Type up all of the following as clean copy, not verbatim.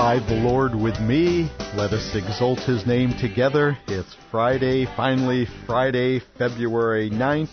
Abide the Lord with me. Let us exalt His name together. It's finally Friday, February 9th,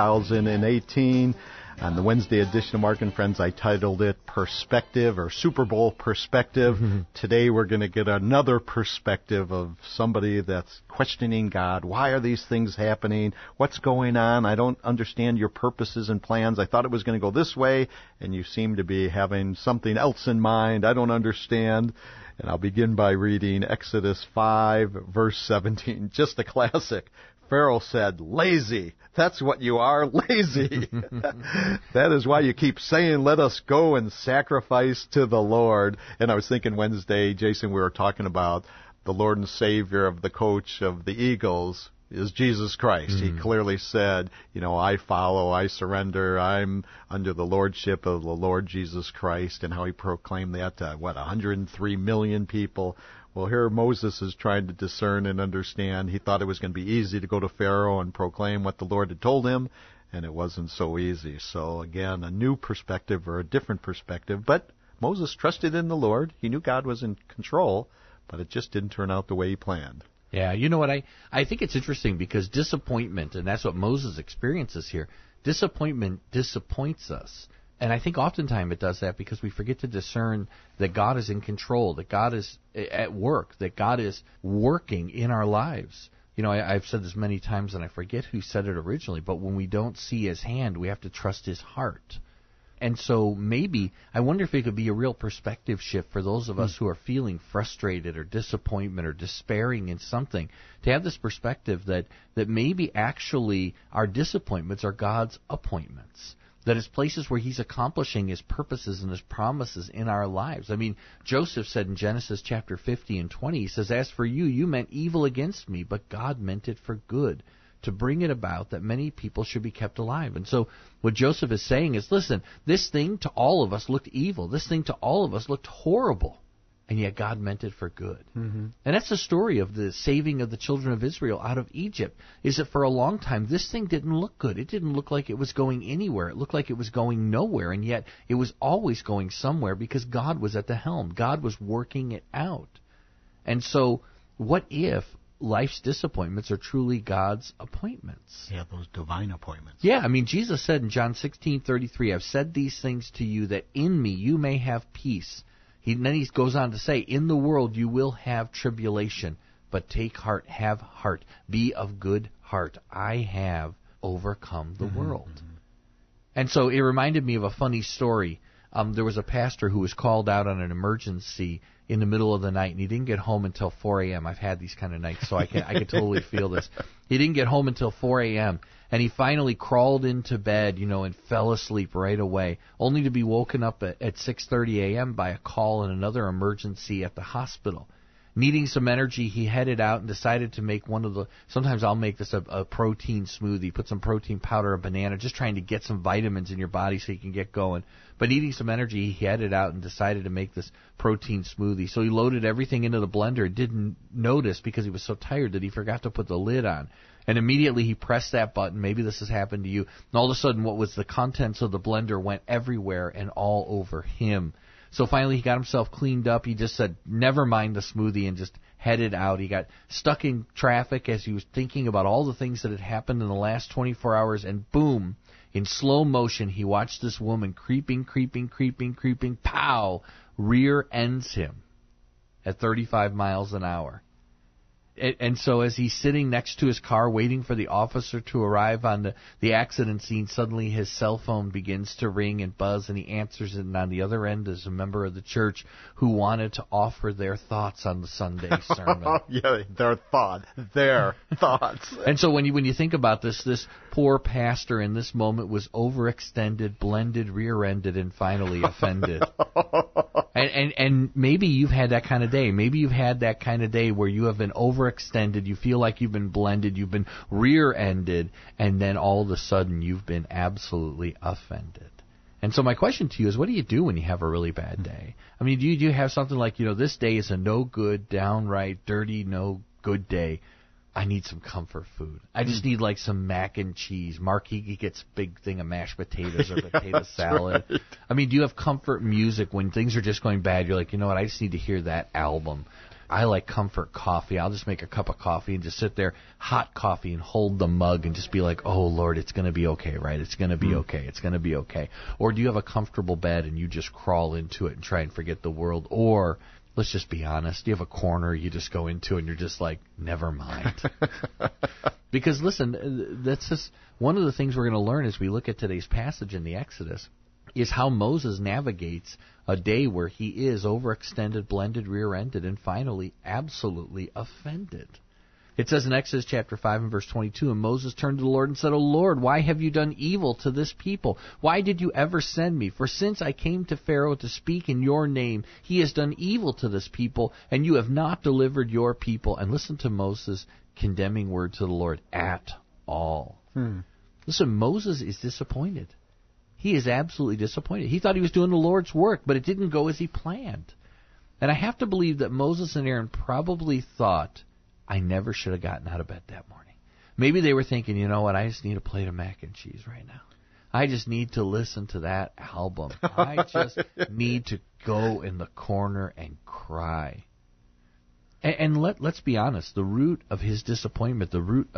2018. On the Wednesday edition of Mark and Friends, I titled it Perspective or Super Bowl Perspective. Today we're going to get another perspective of somebody that's questioning God. Why are these things happening? What's going on? I don't understand your purposes and plans. I thought it was going to go this way, and you seem to be having something else in mind. I don't understand. And I'll begin by reading Exodus 5, verse 17, just a classic. Pharaoh said, lazy. That's what you are, lazy. That is why you keep saying, let us go and sacrifice to the Lord. And I was thinking Wednesday, Jason, we were talking about the Lord and Savior of the coach of the Eagles is Jesus Christ. He clearly said, I follow, I surrender, I'm under the lordship of the Lord Jesus Christ, and how he proclaimed that to, 103 million people. Well, here Moses is trying to discern and understand. He thought it was going to be easy to go to Pharaoh and proclaim what the Lord had told him, and it wasn't so easy. So, again, a new perspective or a different perspective. But Moses trusted in the Lord. He knew God was in control, but it just didn't turn out the way he planned. Yeah, you know what? I think it's interesting because disappointment, and that's what Moses experiences here, disappointment disappoints us. And I think oftentimes it does that because we forget to discern that God is in control, that God is at work, that God is working in our lives. I've said this many times, and I forget who said it originally, but when we don't see His hand, we have to trust His heart. And so maybe, I wonder if it could be a real perspective shift for those of us who are feeling frustrated or disappointment or despairing in something, to have this perspective that maybe actually our disappointments are God's appointments. That is places where He's accomplishing His purposes and His promises in our lives. I mean, Joseph said in Genesis chapter 50 and 20, he says, as for you, you meant evil against me, but God meant it for good, to bring it about that many people should be kept alive. And so what Joseph is saying is, listen, this thing to all of us looked evil. This thing to all of us looked horrible. And yet God meant it for good. And that's the story of the saving of the children of Israel out of Egypt, is that for a long time this thing didn't look good. It didn't look like it was going anywhere. It looked like it was going nowhere, and yet it was always going somewhere because God was at the helm. God was working it out. And so what if life's disappointments are truly God's appointments? Yeah, those divine appointments. Yeah, I mean, Jesus said in John 16:33, I've said these things to you that in me you may have peace. Then he goes on to say, in the world you will have tribulation, but take heart, have heart, be of good heart. I have overcome the world. And so it reminded me of a funny story. There was a pastor who was called out on an emergency in the middle of the night, and he didn't get home until 4 a.m. I've had these kind of nights, so I can totally feel this. He didn't get home until 4 a.m., and he finally crawled into bed, and fell asleep right away, only to be woken up at 6:30 a.m. by a call in another emergency at the hospital. Needing some energy, he headed out and decided to make sometimes I'll make this a protein smoothie, put some protein powder, a banana, just trying to get some vitamins in your body so you can get going. But needing some energy, he headed out and decided to make this protein smoothie. So he loaded everything into the blender and didn't notice because he was so tired that he forgot to put the lid on. And immediately he pressed that button. Maybe this has happened to you. And all of a sudden what was the contents of the blender went everywhere and all over him. So finally he got himself cleaned up. He just said, never mind the smoothie, and just headed out. He got stuck in traffic as he was thinking about all the things that had happened in the last 24 hours, and boom, in slow motion, he watched this woman creeping, pow, rear ends him at 35 miles an hour. And so as he's sitting next to his car waiting for the officer to arrive on the accident scene, suddenly his cell phone begins to ring and buzz, and he answers it, and on the other end is a member of the church who wanted to offer their thoughts on the Sunday sermon. Yeah, their thoughts. And so when you think about this poor pastor in this moment was overextended, blended, rear-ended, and finally offended. And maybe you've had that kind of day. Maybe you've had that kind of day where you have been overextended, you feel like you've been blended, you've been rear-ended, and then all of a sudden you've been absolutely offended. And so my question to you is, what do you do when you have a really bad day? I mean, do you have something like, this day is a no good, downright dirty, no good day? I need some comfort food. I just need like some mac and cheese. Mark, he gets a big thing of mashed potatoes or potato salad. Right. I mean, do you have comfort music when things are just going bad? You're like, you know what, I just need to hear that album. I like comfort coffee. I'll just make a cup of coffee and just sit there, hot coffee, and hold the mug and just be like, oh, Lord, it's going to be okay, right? It's going to be okay. It's going to be okay. Or do you have a comfortable bed and you just crawl into it and try and forget the world? Or, let's just be honest, do you have a corner you just go into and you're just like, never mind? Because, listen, that's just one of the things we're going to learn as we look at today's passage in the Exodus is how Moses navigates a day where he is overextended, blended, rear-ended, and finally absolutely offended. It says in Exodus chapter 5 and verse 22, and Moses turned to the Lord and said, O Lord, why have you done evil to this people? Why did you ever send me? For since I came to Pharaoh to speak in your name, he has done evil to this people, and you have not delivered your people. And listen to Moses' condemning word to the Lord, at all. Listen, Moses is disappointed. He is absolutely disappointed. He thought he was doing the Lord's work, but it didn't go as he planned. And I have to believe that Moses and Aaron probably thought, I never should have gotten out of bed that morning. Maybe they were thinking, you know what, I just need a plate of mac and cheese right now. I just need to listen to that album. I just need to go in the corner and cry. And let's be honest, the root of his disappointment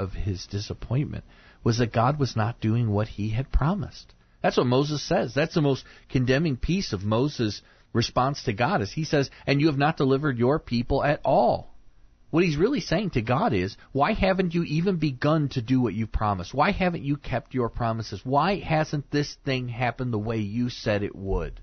was that God was not doing what he had promised. That's what Moses says. That's the most condemning piece of Moses' response to God is he says, and you have not delivered your people at all. What he's really saying to God is, why haven't you even begun to do what you promised? Why haven't you kept your promises? Why hasn't this thing happened the way you said it would?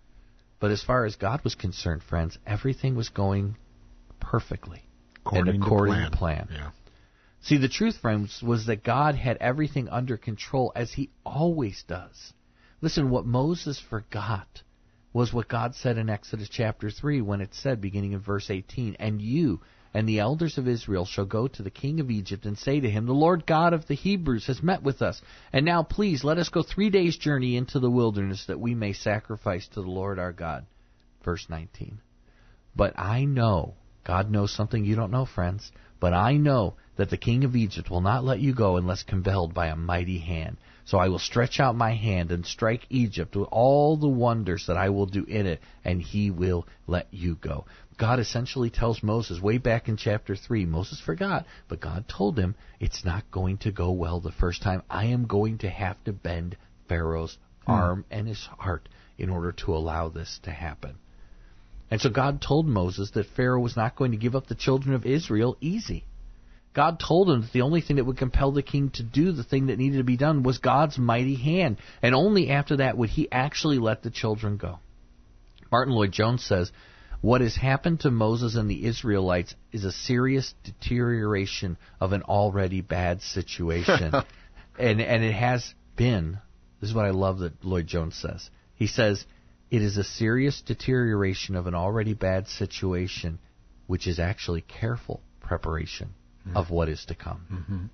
But as far as God was concerned, friends, everything was going perfectly according to plan. Yeah. See, the truth, friends, was that God had everything under control, as he always does. Listen, what Moses forgot was what God said in Exodus chapter 3 when it said, beginning in verse 18, and you and the elders of Israel shall go to the king of Egypt and say to him, the Lord God of the Hebrews has met with us, and now please let us go 3 days' journey into the wilderness that we may sacrifice to the Lord our God. Verse 19. But I know, God knows something you don't know, friends, but I know that the king of Egypt will not let you go unless compelled by a mighty hand. So I will stretch out my hand and strike Egypt with all the wonders that I will do in it, and he will let you go. God essentially tells Moses way back in chapter 3, Moses forgot, but God told him, it's not going to go well the first time. I am going to have to bend Pharaoh's arm and his heart in order to allow this to happen. And so God told Moses that Pharaoh was not going to give up the children of Israel easy. God told him that the only thing that would compel the king to do the thing that needed to be done was God's mighty hand. And only after that would he actually let the children go. Martin Lloyd-Jones says, what has happened to Moses and the Israelites is a serious deterioration of an already bad situation. and it has been, this is what I love that Lloyd-Jones says. He says, it is a serious deterioration of an already bad situation, which is actually careful preparation of what is to come.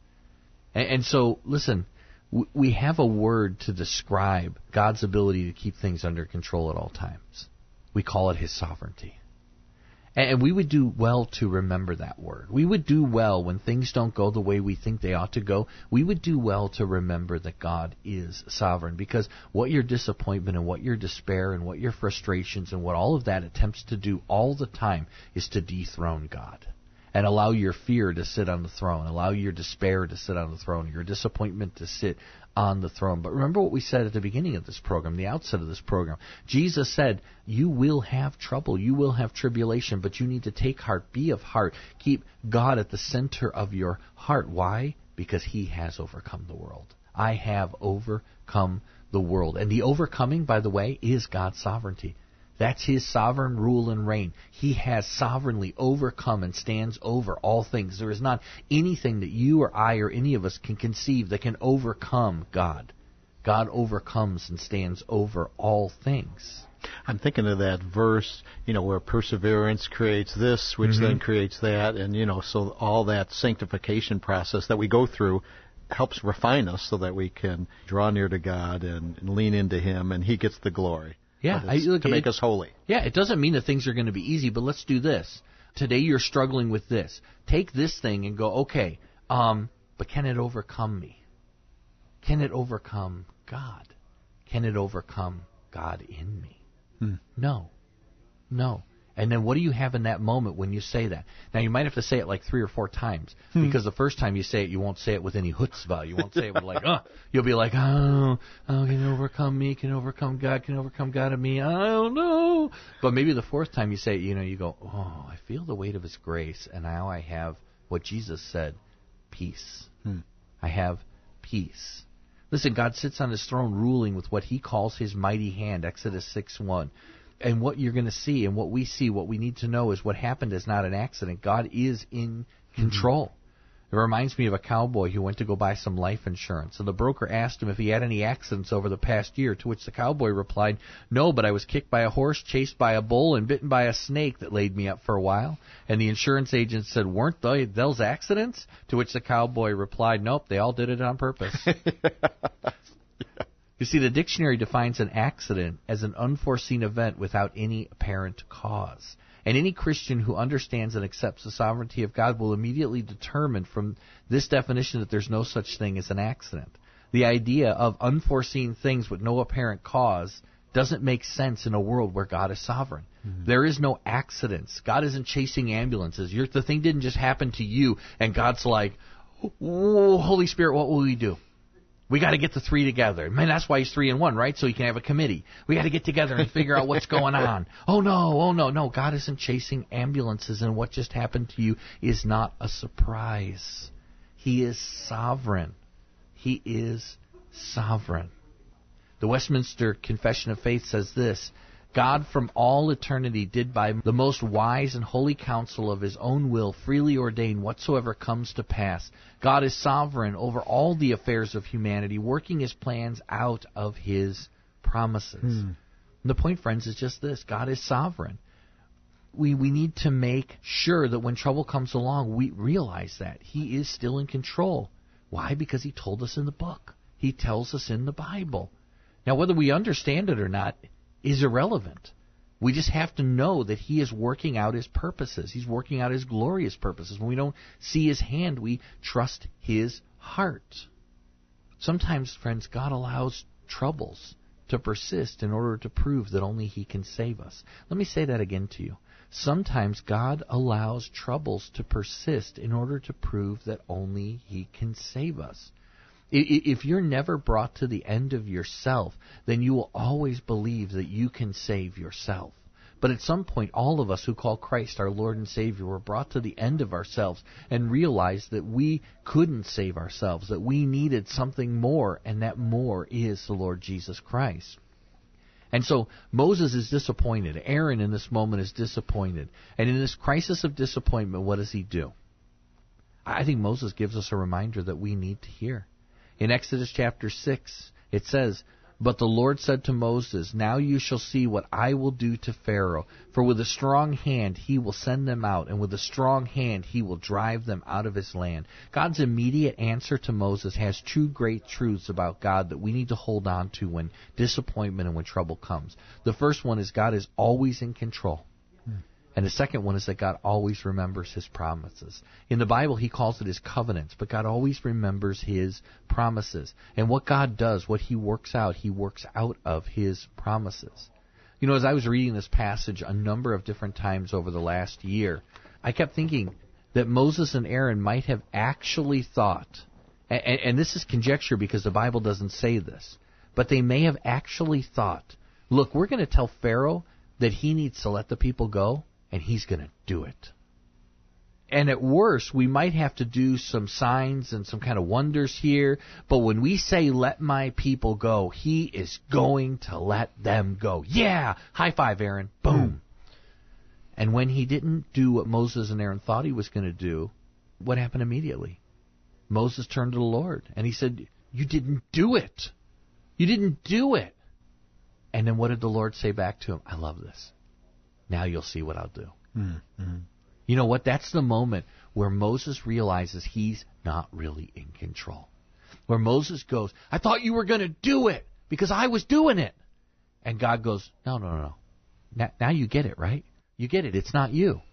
And so, listen, we have a word to describe God's ability to keep things under control at all times. We call it his sovereignty. And we would do well to remember that word. We would do well when things don't go the way we think they ought to go. We would do well to remember that God is sovereign, because what your disappointment and what your despair and what your frustrations and what all of that attempts to do all the time is to dethrone God and allow your fear to sit on the throne, allow your despair to sit on the throne, your disappointment to sit on the throne. But remember what we said at the beginning of this program, the outset of this program. Jesus said, you will have trouble, you will have tribulation, but you need to take heart, be of heart, keep God at the center of your heart. Why? Because he has overcome the world. I have overcome the world. And the overcoming, by the way, is God's sovereignty. That's his sovereign rule and reign. He has sovereignly overcome and stands over all things. There is not anything that you or I or any of us can conceive that can overcome God. God overcomes and stands over all things. I'm thinking of that verse, where perseverance creates this, which then creates that. And, so all that sanctification process that we go through helps refine us so that we can draw near to God and lean into him, and he gets the glory. Yeah, to make us holy. Yeah, it doesn't mean that things are going to be easy, but let's do this. Today you're struggling with this. Take this thing and go, okay, but can it overcome me? Can it overcome God? Can it overcome God in me? No. And then what do you have in that moment when you say that? Now, you might have to say it like 3 or 4 times, because the first time you say it, you won't say it with any chutzpah. You won't say it with like, you'll be like, can it overcome me? Can it overcome God? Can it overcome God in me? I don't know. But maybe the 4th time you say it, you go, I feel the weight of His grace, and now I have what Jesus said, peace. I have peace. Listen, God sits on His throne ruling with what He calls His mighty hand, Exodus 6:1. And what you're going to see and what we see, what we need to know is what happened is not an accident. God is in control. It reminds me of a cowboy who went to go buy some life insurance. And the broker asked him if he had any accidents over the past year, to which the cowboy replied, no, but I was kicked by a horse, chased by a bull, and bitten by a snake that laid me up for a while. And the insurance agent said, weren't those accidents? To which the cowboy replied, nope, they all did it on purpose. You see, the dictionary defines an accident as an unforeseen event without any apparent cause. And any Christian who understands and accepts the sovereignty of God will immediately determine from this definition that there's no such thing as an accident. The idea of unforeseen things with no apparent cause doesn't make sense in a world where God is sovereign. There is no accidents. God isn't chasing ambulances. The thing didn't just happen to you, and God's like, oh, Holy Spirit, what will we do? We got to get the 3 together. Man, that's why He's 3 in 1, right? So He can have a committee. We got to get together and figure out what's going on. Oh no. God isn't chasing ambulances, and what just happened to you is not a surprise. He is sovereign. He is sovereign. The Westminster Confession of Faith says this: God from all eternity did by the most wise and holy counsel of His own will freely ordain whatsoever comes to pass. God is sovereign over all the affairs of humanity, working His plans out of His promises. And the point, friends, is just this: God is sovereign. We need to make sure that when trouble comes along, we realize that He is still in control. Why? Because He told us in the book. He tells us in the Bible. Now, whether we understand it or not is irrelevant. We just have to know that He is working out His purposes. He's working out His glorious purposes. When we don't see His hand, we trust His heart. Sometimes, friends, God allows troubles to persist in order to prove that only He can save us. Let me say that again to you. Sometimes God allows troubles to persist in order to prove that only He can save us. If you're never brought to the end of yourself, then you will always believe that you can save yourself. But at some point, all of us who call Christ our Lord and Savior were brought to the end of ourselves and realized that we couldn't save ourselves, that we needed something more, and that more is the Lord Jesus Christ. And so Moses is disappointed. Aaron in this moment is disappointed. And in this crisis of disappointment, what does he do? I think Moses gives us a reminder that we need to hear. In Exodus chapter 6, it says, But the Lord said to Moses, Now you shall see what I will do to Pharaoh. For with a strong hand he will send them out, and with a strong hand he will drive them out of his land. God's immediate answer to Moses has 2 great truths about God that we need to hold on to when disappointment and when trouble comes. The first one is God is always in control. And the second one is that God always remembers His promises. In the Bible, He calls it His covenants, but God always remembers His promises. And what God does, what He works out of His promises. You know, as I was reading this passage a number of different times over the last year, I kept thinking that Moses and Aaron might have actually thought, and this is conjecture because the Bible doesn't say this, but they may have actually thought, look, we're going to tell Pharaoh that he needs to let the people go, and he's going to do it. And at worst, we might have to do some signs and some kind of wonders here, but when we say, let my people go, He is going to let them go. Yeah! High five, Aaron. Boom. And when He didn't do what Moses and Aaron thought He was going to do, what happened immediately? Moses turned to the Lord, and he said, You didn't do it. You didn't do it. And then what did the Lord say back to him? I love this. Now you'll see what I'll do. Mm-hmm. You know what? That's the moment where Moses realizes he's not really in control. Where Moses goes, I thought you were going to do it because I was doing it. And God goes, no. Now you get it, right? You get it. It's not you.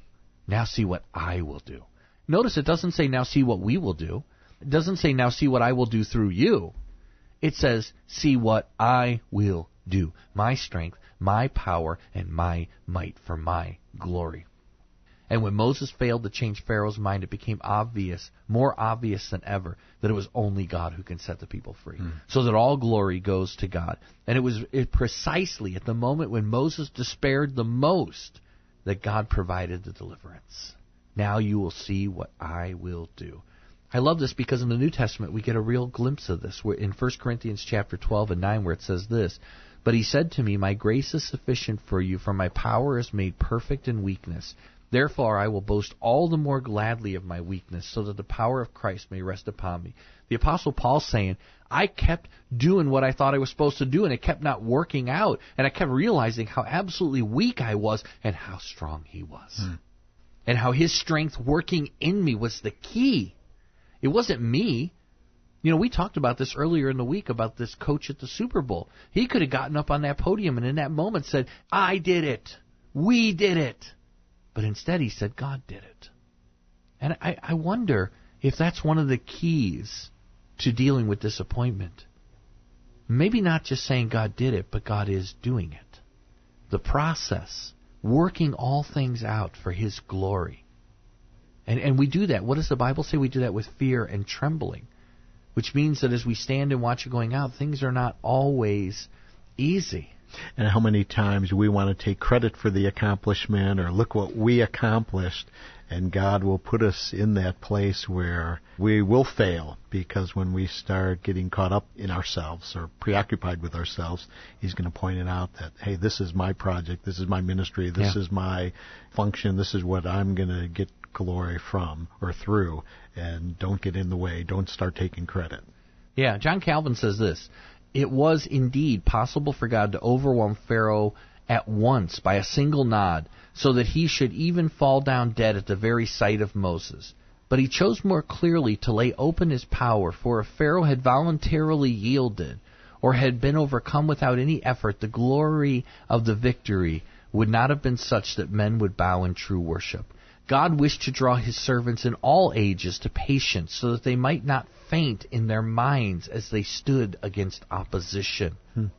Now see what I will do. Notice it doesn't say, now see what we will do. It doesn't say, now see what I will do through you. It says, see what I will do. My strength, my power, and my might for my glory. And when Moses failed to change Pharaoh's mind, it became obvious, more obvious than ever, that it was only God who can set the people free. So that all glory goes to God. And it was precisely at the moment when Moses despaired the most that God provided the deliverance. Now you will see what I will do. I love this because in the New Testament we get a real glimpse of this. In 1 Corinthians chapter 12 and 9 where it says this, "But he said to me, my grace is sufficient for you, for my power is made perfect in weakness. Therefore I will boast all the more gladly of my weakness, so that the power of Christ may rest upon me." The Apostle Paul's saying, I kept doing what I thought I was supposed to do, and it kept not working out. And I kept realizing how absolutely weak I was and how strong he was. And how his strength working in me was the key. It wasn't me. You know, we talked about this earlier in the week about this coach at the Super Bowl. He could have gotten up on that podium and in that moment said, I did it. We did it. But instead he said, God did it. And I wonder if that's one of the keys to dealing with disappointment. Maybe not just saying God did it, but God is doing it. The process, working all things out for his glory. And we do that. What does the Bible say? We do that with fear and trembling. Which means that as we stand and watch it going out, things are not always easy. And how many times we want to take credit for the accomplishment or look what we accomplished, and God will put us in that place where we will fail, because when we start getting caught up in ourselves or preoccupied with ourselves, he's going to point it out that, hey, this is my project, this is my ministry, this is my function, this is what I'm going to get glory from or through, and don't get in the way, don't start taking credit. Yeah, John Calvin says this, "It was indeed possible for God to overwhelm Pharaoh at once by a single nod, so that he should even fall down dead at the very sight of Moses. But he chose more clearly to lay open his power, for if Pharaoh had voluntarily yielded, or had been overcome without any effort, the glory of the victory would not have been such that men would bow in true worship. God wished to draw his servants in all ages to patience, so that they might not faint in their minds as they stood against opposition."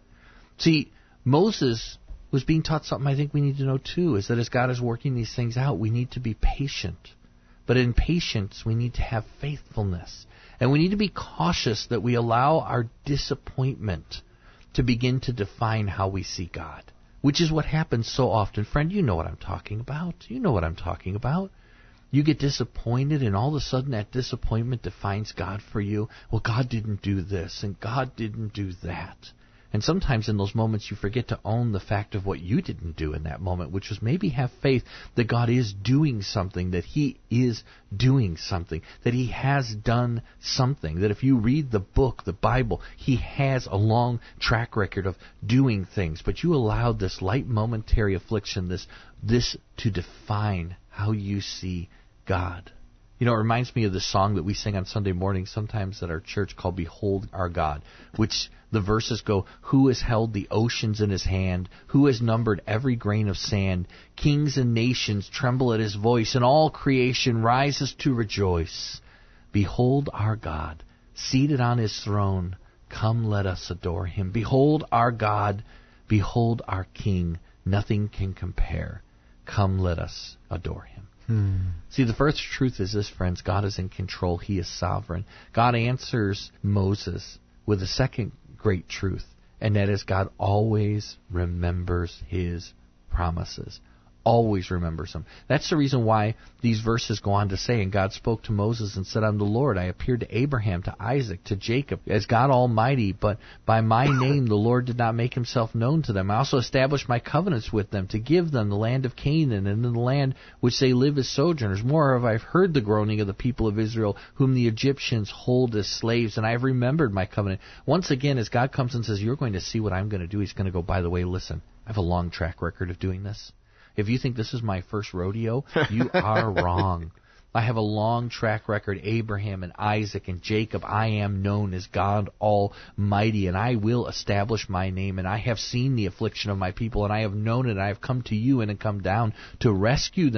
See, Moses was being taught something I think we need to know too, is that as God is working these things out, we need to be patient. But in patience, we need to have faithfulness. And we need to be cautious that we allow our disappointment to begin to define how we see God. Which is what happens so often. Friend, you know what I'm talking about. You know what I'm talking about. You get disappointed, and all of a sudden that disappointment defines God for you. Well, God didn't do this, and God didn't do that. And sometimes in those moments you forget to own the fact of what you didn't do in that moment, which was maybe have faith that God is doing something, that he is doing something, that he has done something, that if you read the book, the Bible, he has a long track record of doing things. But you allowed this light momentary affliction, this to define how you see God. You know, it reminds me of the song that we sing on Sunday morning sometimes at our church called Behold Our God, which the verses go, "Who has held the oceans in his hand? Who has numbered every grain of sand? Kings and nations tremble at his voice, and all creation rises to rejoice. Behold our God, seated on his throne. Come, let us adore him. Behold our God, behold our King. Nothing can compare. Come, let us adore him." See, the first truth is this, friends. God is in control. He is sovereign. God answers Moses with a second great truth, and that is God always remembers his promises. Always remembers them. That's the reason why these verses go on to say, "And God spoke to Moses and said, I'm the Lord. I appeared to Abraham, to Isaac, to Jacob, as God Almighty, but by my name the Lord did not make himself known to them. I also established my covenants with them to give them the land of Canaan and the land which they live as sojourners. Moreover, I have heard the groaning of the people of Israel, whom the Egyptians hold as slaves, and I have remembered my covenant." Once again, as God comes and says, you're going to see what I'm going to do, he's going to go, by the way, listen, I have a long track record of doing this. If you think this is my first rodeo, you are wrong. I have a long track record. Abraham and Isaac and Jacob, I am known as God Almighty, and I will establish my name, and I have seen the affliction of my people, and I have known it, and I have come to you and come down to rescue them.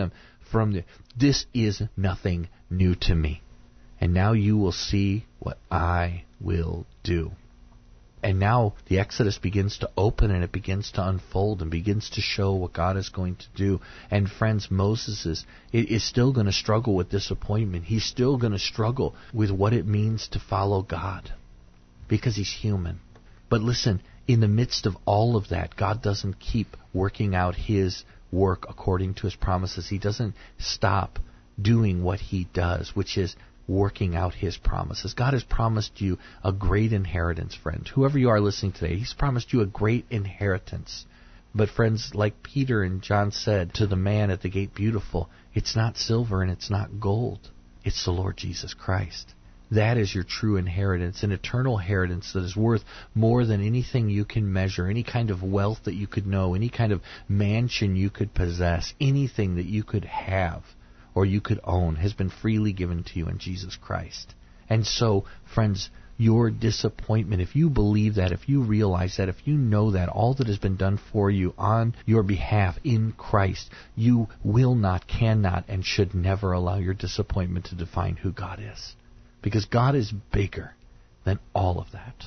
This is nothing new to me. And now you will see what I will do. And now the Exodus begins to open and it begins to unfold and begins to show what God is going to do. And friends, Moses is still going to struggle with disappointment. He's still going to struggle with what it means to follow God because he's human. But listen, in the midst of all of that, God doesn't keep working out his work according to his promises. He doesn't stop doing what he does, which is working out his promises. God has promised you a great inheritance, friend. Whoever you are listening today, he's promised you a great inheritance. But friends, like Peter and John said to the man at the gate beautiful, it's not silver and it's not gold. It's the Lord Jesus Christ. That is your true inheritance, an eternal inheritance that is worth more than anything you can measure, any kind of wealth that you could know, any kind of mansion you could possess, anything that you could have or you could own has been freely given to you in Jesus Christ. And so, friends, your disappointment, if you believe that, if you realize that, if you know that, all that has been done for you on your behalf in Christ, you will not, cannot, and should never allow your disappointment to define who God is. Because God is bigger than all of that.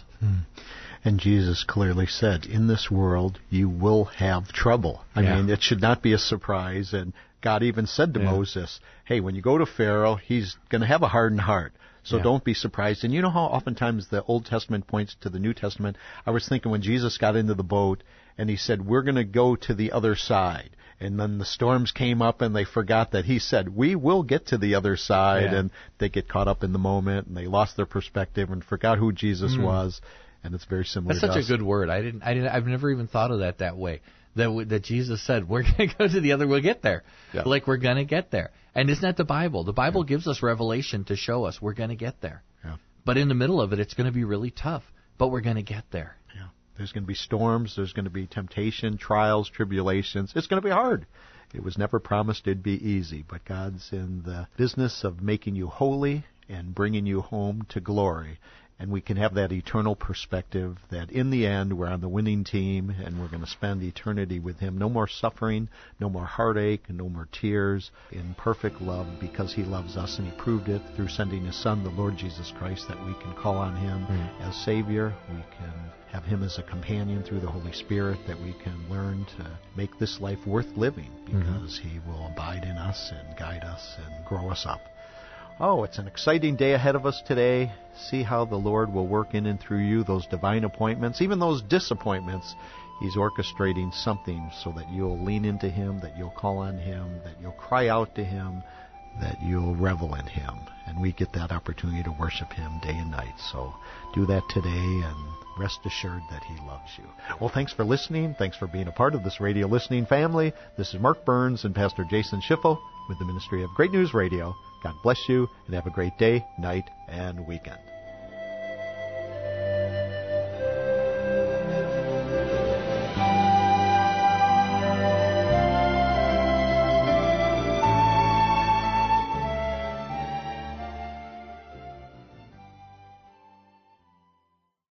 And Jesus clearly said, in this world you will have trouble. I mean, it should not be a surprise. And God even said to Moses, hey, when you go to Pharaoh, he's going to have a hardened heart. So don't be surprised. And you know how oftentimes the Old Testament points to the New Testament? I was thinking when Jesus got into the boat and he said, we're going to go to the other side. And then the storms came up and they forgot that he said, we will get to the other side. And they get caught up in the moment and they lost their perspective and forgot who Jesus was. And it's very similar to us. That's such a good word. I've never even thought of that way. That Jesus said, we're going to go to the other, we'll get there. Yeah. Like we're going to get there. And isn't that the Bible? The Bible gives us revelation to show us we're going to get there. Yeah. But in the middle of it, it's going to be really tough. But we're going to get there. Yeah. There's going to be storms. There's going to be temptation, trials, tribulations. It's going to be hard. It was never promised it'd be easy. But God's in the business of making you holy and bringing you home to glory. And we can have that eternal perspective that in the end we're on the winning team and we're going to spend eternity with Him. No more suffering, no more heartache, no more tears, in perfect love because He loves us and He proved it through sending His Son, the Lord Jesus Christ, that we can call on Him as Savior. We can have Him as a companion through the Holy Spirit, that we can learn to make this life worth living because He will abide in us and guide us and grow us up. Oh, it's an exciting day ahead of us today. See how the Lord will work in and through you, those divine appointments, even those disappointments. He's orchestrating something so that you'll lean into Him, that you'll call on Him, that you'll cry out to Him, that you'll revel in Him. And we get that opportunity to worship Him day and night. So do that today and rest assured that He loves you. Well, thanks for listening. Thanks for being a part of this radio listening family. This is Mark Burns and Pastor Jason Schiffel with the Ministry of Great News Radio. God bless you and have a great day, night, and weekend.